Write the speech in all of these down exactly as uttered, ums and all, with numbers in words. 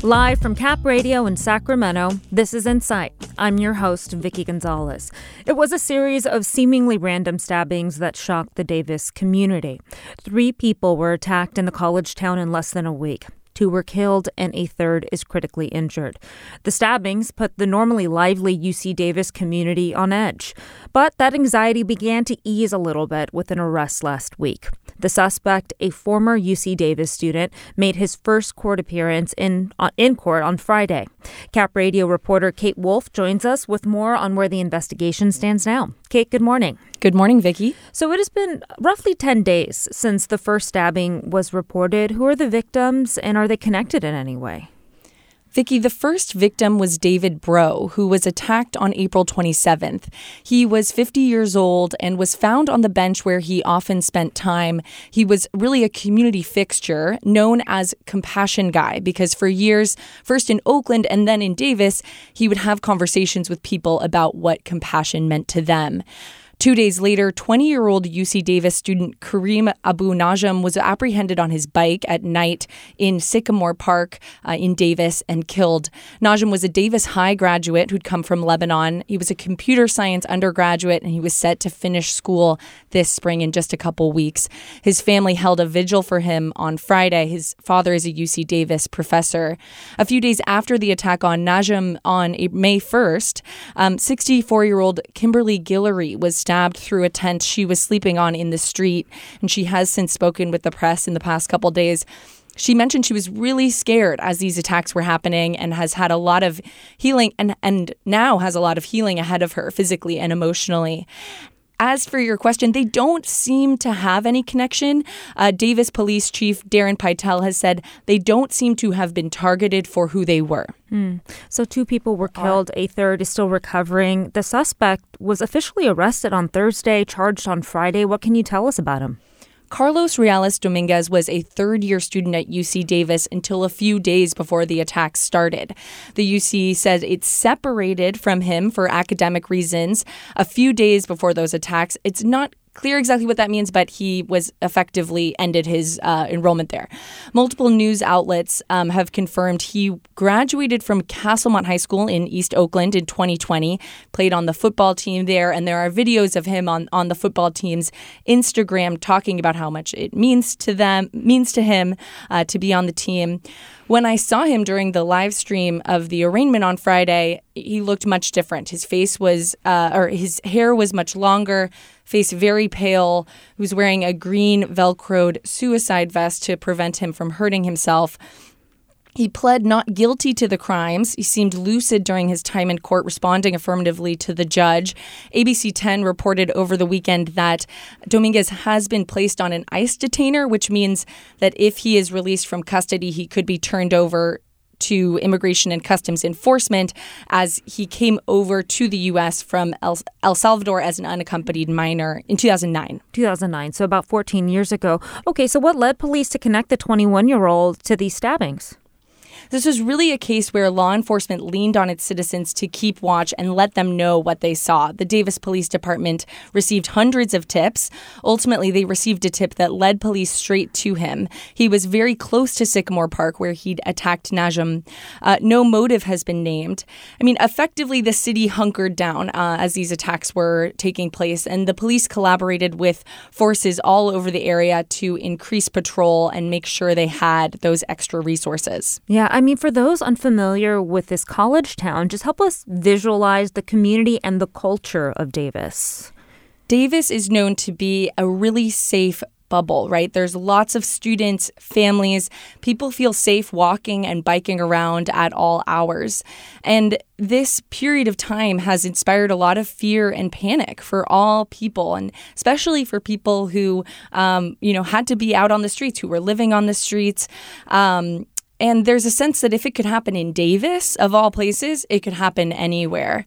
Live from Cap Radio in Sacramento, this is Insight. I'm your host, Vicky Gonzalez. It was a series of seemingly random stabbings that shocked the Davis community. Three people were attacked in the college town in less than a week. Two were killed and a third is critically injured. The stabbings put the normally lively U C Davis community on edge. But that anxiety began to ease a little bit with an arrest last week. The suspect, a former U C Davis student, made his first court appearance in, uh, in court on Friday. Cap Radio reporter Kate Wolf joins us with more on where the investigation stands now. Kate, good morning. Good morning, Vicky. So it has been roughly ten days since the first stabbing was reported. Who are the victims and are they connected in any way? Vicky, the first victim was David Breaux, who was attacked on April twenty-seventh. He was fifty years old and was found on the bench where he often spent time. He was really a community fixture, known as Compassion Guy, because for years, first in Oakland and then in Davis, he would have conversations with people about what compassion meant to them. Two days later, twenty-year-old U C Davis student Kareem Abu Najm was apprehended on his bike at night in Sycamore Park uh, in Davis and killed. Najm was a Davis High graduate who'd come from Lebanon. He was a computer science undergraduate, and he was set to finish school this spring in just a couple weeks. His family held a vigil for him on Friday. His father is a U C Davis professor. A few days after the attack on Najm on May first, um, sixty-four-year-old Kimberly Guillory was stabbed through a tent she was sleeping on in the street, and she has since spoken with the press in the past couple days. She mentioned she was really scared as these attacks were happening and has had a lot of healing and, and now has a lot of healing ahead of her physically and emotionally. As for your question, they don't seem to have any connection. Uh, Davis Police Chief Darren Pytel has said they don't seem to have been targeted for who they were. Hmm. So two people were killed. A third is still recovering. The suspect was officially arrested on Thursday, charged on Friday. What can you tell us about him? Carlos Reales Dominguez was a third-year student at U C Davis until a few days before the attacks started. The U C says it separated from him for academic reasons a few days before those attacks. It's not clear exactly what that means, but he was effectively ended his uh, enrollment there. Multiple news outlets um, have confirmed he graduated from Castlemont High School in East Oakland in twenty twenty, played on the football team there, and there are videos of him on, on the football team's Instagram talking about how much it means to them, means to him uh, to be on the team. When I saw him during the live stream of the arraignment on Friday, he looked much different. His face was, uh, or his hair was much longer, face very pale. He was wearing a green Velcroed suicide vest to prevent him from hurting himself. He pled not guilty to the crimes. He seemed lucid during his time in court, responding affirmatively to the judge. A B C ten reported over the weekend that Dominguez has been placed on an ICE detainer, which means that if he is released from custody, he could be turned over to Immigration and Customs Enforcement as he came over to the U S from El, El Salvador as an unaccompanied minor in two thousand nine. two thousand nine, so about fourteen years ago. Okay, so what led police to connect the twenty-one-year-old to these stabbings? This was really a case where law enforcement leaned on its citizens to keep watch and let them know what they saw. The Davis Police Department received hundreds of tips. Ultimately, they received a tip that led police straight to him. He was very close to Sycamore Park, where he'd attacked Najm. Uh, no motive has been named. I mean, effectively, the city hunkered down uh, as these attacks were taking place, and the police collaborated with forces all over the area to increase patrol and make sure they had those extra resources. Yeah, I mean, for those unfamiliar with this college town, just help us visualize the community and the culture of Davis. Davis is known to be a really safe bubble, right? There's lots of students, families, people feel safe walking and biking around at all hours. And this period of time has inspired a lot of fear and panic for all people, and especially for people who, um, you know, had to be out on the streets, who were living on the streets. Um, And there's a sense that if it could happen in Davis, of all places, it could happen anywhere.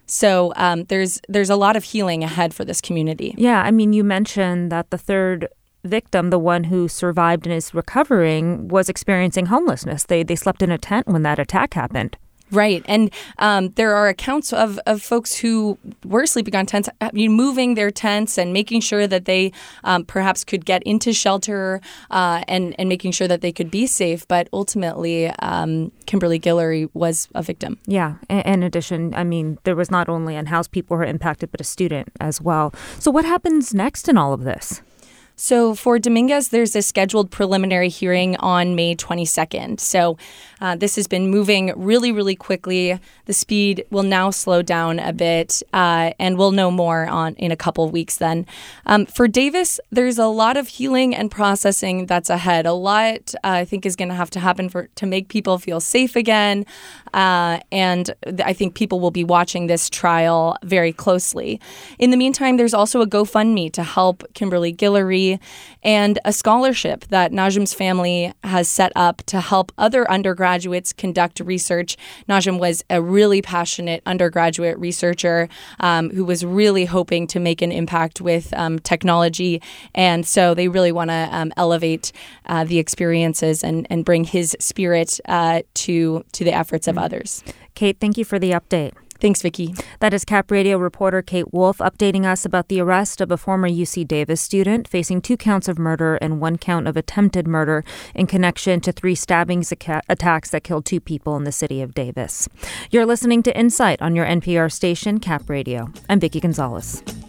So um, there's there's a lot of healing ahead for this community. Yeah, I mean, you mentioned that the third victim, the one who survived and is recovering, was experiencing homelessness. They they slept in a tent when that attack happened. Right. And um, there are accounts of, of folks who were sleeping on tents, I mean, moving their tents and making sure that they um, perhaps could get into shelter uh, and, and making sure that they could be safe. But ultimately, um, Kimberly Guillory was a victim. Yeah. In addition, I mean, there was not only unhoused people who were impacted, but a student as well. So what happens next in all of this? So for Dominguez, there's a scheduled preliminary hearing on May twenty-second. So uh, this has been moving really, really quickly. The speed will now slow down a bit, uh, and we'll know more on in a couple of weeks then. Um, for Davis, there's a lot of healing and processing that's ahead. A lot, uh, I think, is going to have to happen for to make people feel safe again. Uh, and I think people will be watching this trial very closely. In the meantime, there's also a GoFundMe to help Kimberly Guillory and a scholarship that Najim's family has set up to help other undergraduates conduct research. Najim was a really passionate undergraduate researcher um, who was really hoping to make an impact with um, technology. And so they really want to um, elevate uh, the experiences and, and bring his spirit uh, to, to the efforts of others. Kate, thank you for the update. Thanks, Vicki. That is Cap Radio reporter Kate Wolf updating us about the arrest of a former U C Davis student facing two counts of murder and one count of attempted murder in connection to three stabbings attacks that killed two people in the city of Davis. You're listening to Insight on your N P R station, Cap Radio. I'm Vicki Gonzalez.